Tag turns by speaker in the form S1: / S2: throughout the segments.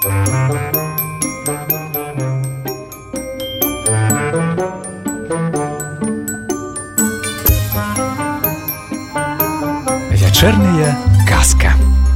S1: Вечерняя казка.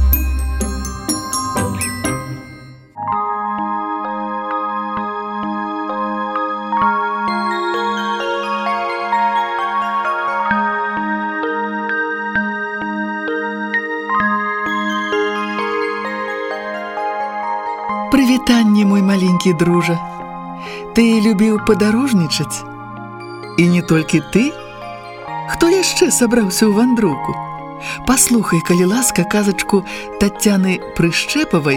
S2: Прывітанне, мой маленькі дружа. Ты любіў падарожнічаць? І не толькі ты? Хто яшчэ сабраўся ў вандроўку? Паслухай, калі ласка, казачку Тацяны Прышчэпавай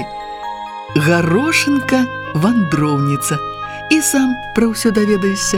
S2: «Гарошынка-вандроўніца» і сам пра ўсё даведаешся.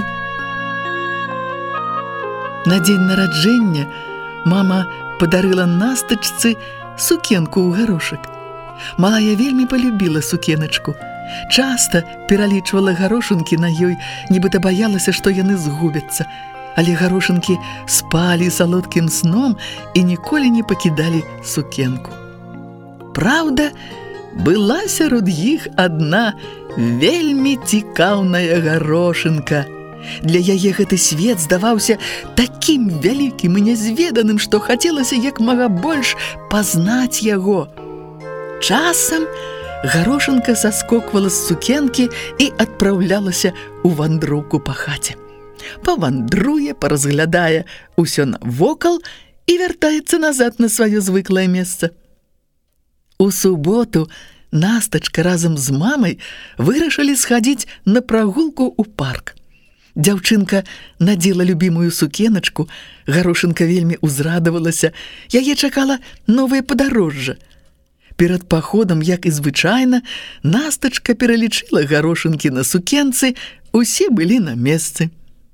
S2: На дзень нараджэння мама падарыла настачцы сукенку ў гарошак. Малая вельмі полюбіла сукеначку. Часта пералічвала гарошынкі на ёй, нібыта баялася, што яны згубяцца. Але гарошынкі спалі салодкім сном і ніколі не пакідалі сукенку. Праўда, была сярод іх адна вельмі цікаўная гарошынка. Для яе гэты свет здаваўся такім вялікім і нязведаным, што хацелася як мага больш пазнаць яго. Часам гарошынка саскоквала з сукенкі і адпраўлялася ў вандроўку па хаце. Павандруе, паразглядае ўсё навокал і вяртаецца назад на сваё звыклае месца. У суботу Настачка разам з мамай вырашылі схадзіць на прагулку ў парк. Дзяўчынка надзела любімую сукеначку, гарошынка вельмі ўзрадавалася, яе чакала новае падарожжа. Перад паходам, як і звычайна, Настачка пералічыла гарошынкі на сукенцы, усе былі на месцы.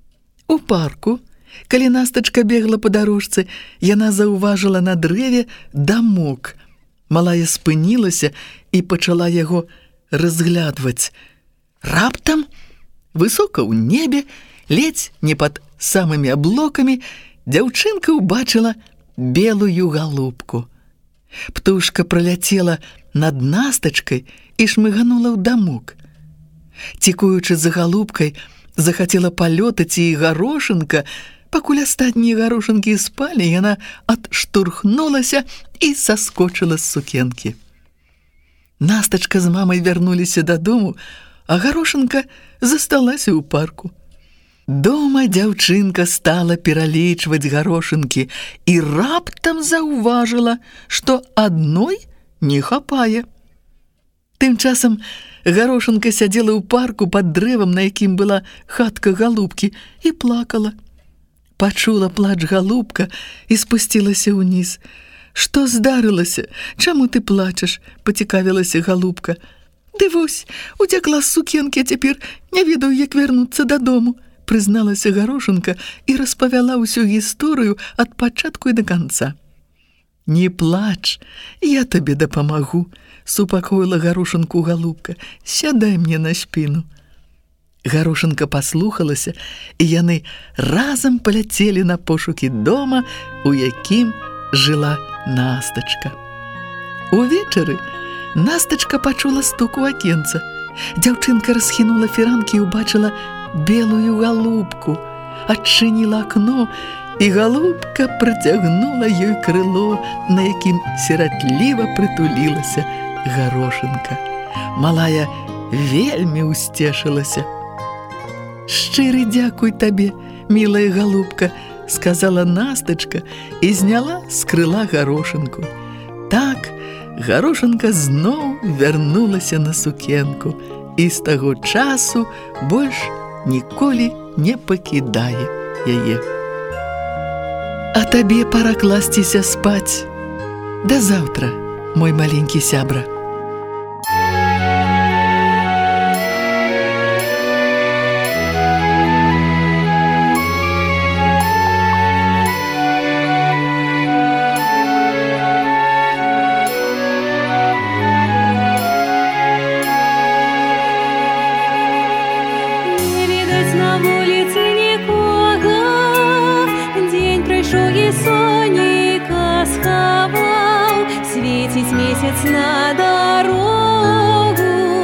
S2: У парку, калі Настачка бегла па дарожцы, яна заўважыла на дрэве дамок. Малая спынілася і пачала яго разглядваць. Раптам, высока ў небе, ледзь не пад самымі аблокамі, дзяўчынка ўбачыла белую галубку. Птушка праляцела над Настачкай і шмыганула ў дамок. Цікуючы за галубкай, захацела палётаць і гарошынка. Пакуль астатнія гарошынкі спалі, яна адштурхнулася і саскочыла з сукенкі. Настачка з мамай вярнуліся дадому, а гарошынка засталася ў парку. Дома дзяўчынка стала пералічваць гарошынкі і раптам заўважыла, што адной не хапае. Тым часам гарошынка сядзела ў парку пад дрэвам, на якім была хатка галубкі, і плакала. Пачула плач галубка і спусцілася ўніз. «Што здарылася? Чаму ты плачаш?» – пацікавілася галубка. «Ды вось, уцякла з сукенкі, а цяпер не ведаю, як вярнуцца дадому», – прызналася гарошынка і распавяла ўсю гісторыю ад пачатку і да канца. «Не плач, я табе дапамагу», – супакоіла гарошынку галубка. «Сядай мне на спіну». Гарошынка паслухалася, і яны разам паляцелі на пошукі дома, у якім жыла Настачка. Увечары Настачка пачула стук у акенца. Дзяўчынка расхінула фіранкі і ўбачыла белую галубку, адчыніла акно, і галубка працягнула ёй крыло, на якім сіратліва прытулілася гарошынка. Малая вельмі ўсцешылася. «Шчыры дзякуй табе, мілая галубка», – сказала Настачка і зняла з крыла гарошынку. Так гарошынка зноў вярнулася на сукенку і з таго часу больш ніколі не пакідае яе. А табе пара класціся спаць. Да заўтра, мой маленькі сябра.
S3: Свіціць месяц на дарогу,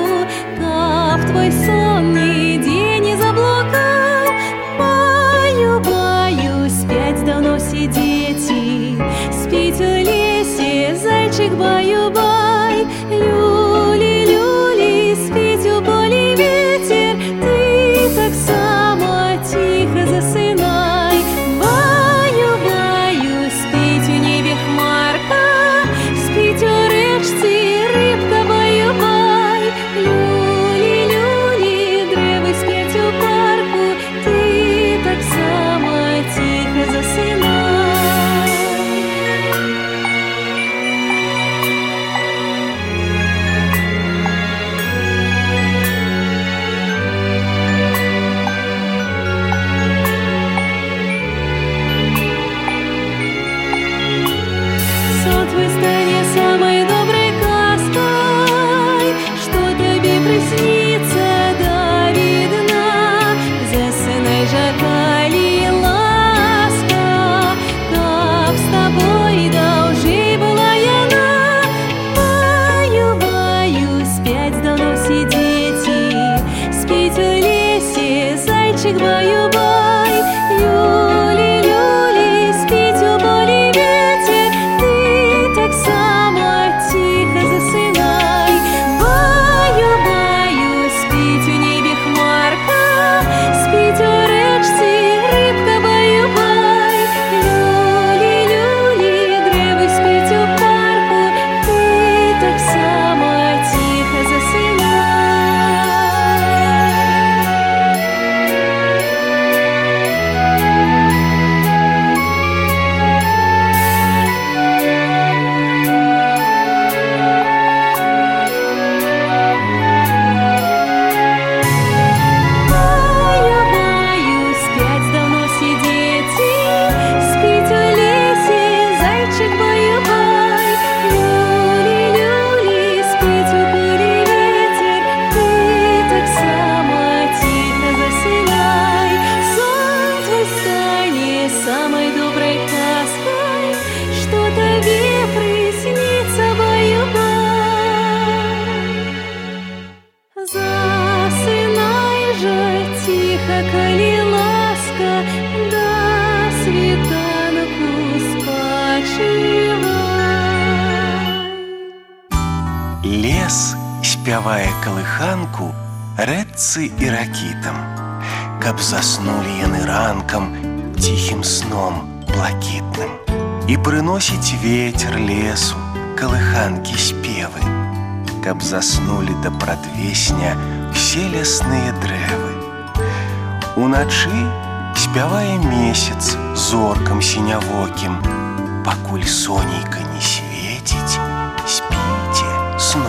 S3: спявае калыханку рэдцы і ракітам, каб заснулі яны ранкам ціхім сном блакітным. І прыносіць вецер лесу калыханкі спевы, каб заснулі да прадвесня ўсе лясныя дрэвы. Уначы спявае месяц зоркам сінявокім, пакуль сонейка не свеціць, спіце сном